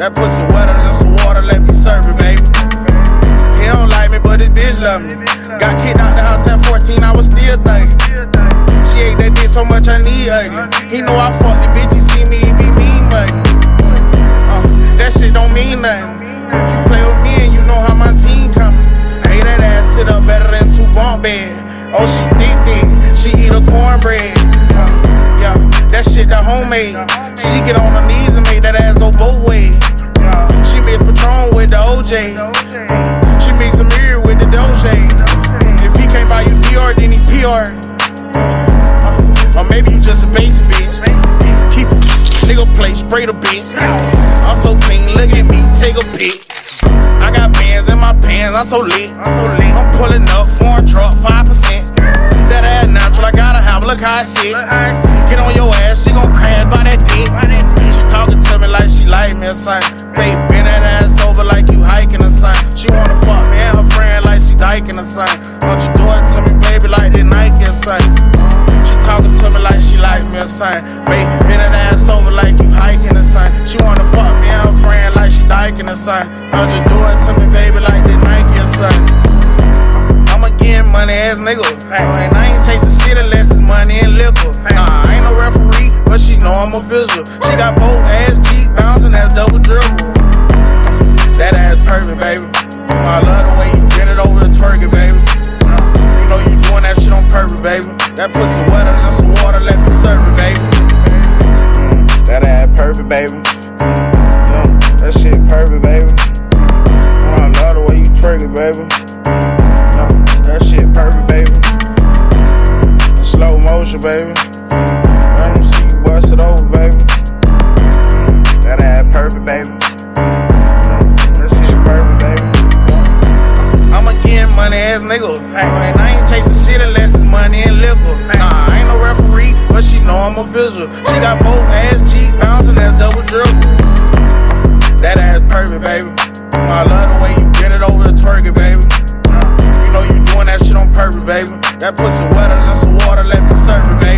That pussy wetter than some water, let me serve it, baby. He don't like me, but his bitch love me. Got kicked out the house at 14, I was still thugging. She ate that dick so much I need ugly. He know I fuck the bitch, he see me, he be mean muggy. That shit don't mean nothing. You play with me and you know how my team coming. Hey, that ass sit up better than 2 bunk beds. Oh, she thick, she eat a cornbread. Yeah, that shit the homemade. She get on her knees and make that ass go both ways. She mix Patron with the OJ. She mix a mirror with the Doja. If he can't buy you Dior, then he PR. Or maybe you just a basic bitch. People, nigga play, spray the bitch. I'm so clean, look at me, take a pic. I got bands in my pants, I'm so lit. I'm pulling up, foreign truck, 5%. That ass natural, I gotta have, look how I sit. Get on your ass, she gon' crash by that dick. She talking to me like she like me or something. Babe, bend that ass over like you hiking or something. She wanna fuck me and her friend like she dyking or something. Won't you do it to me, baby, like they Nike or something. She talking to me like she like me or something. Babe, bend that ass over like you hiking or something. She wanna fuck me and her friend like she dyking or something. Won't you do it to me, baby, like they Nike or something. I'm a getting money ass nigga. And I ain't chasing shit unless it's money and liquor. Nah, I ain't no referee, but she know I'm official. She got both ass cheeks bouncing, that's double dribble. That ass perfect, baby. I love the way you bend it over and twerk it, baby. You know you doing that shit on purpose, baby. That pussy wetter than some water, let me serve it, baby. That ass perfect, baby. That shit perfect, baby. I love the way you twerk it, baby. That shit perfect, baby. Slow motion, baby. Let me see you bust it over, baby. That ass perfect, baby. That shit perfect, baby. I'm a getting money ass nigga. And I ain't chasing shit unless it's money and liquor. Nah, I ain't no referee, but she know I'm official. She got both ass cheeks bouncing, that's double dribble. That ass perfect, baby. I love the way you bend it over and twerk it, baby. You know you doing that shit on purpose, baby. That pussy wetter than some water, let me serve it, baby.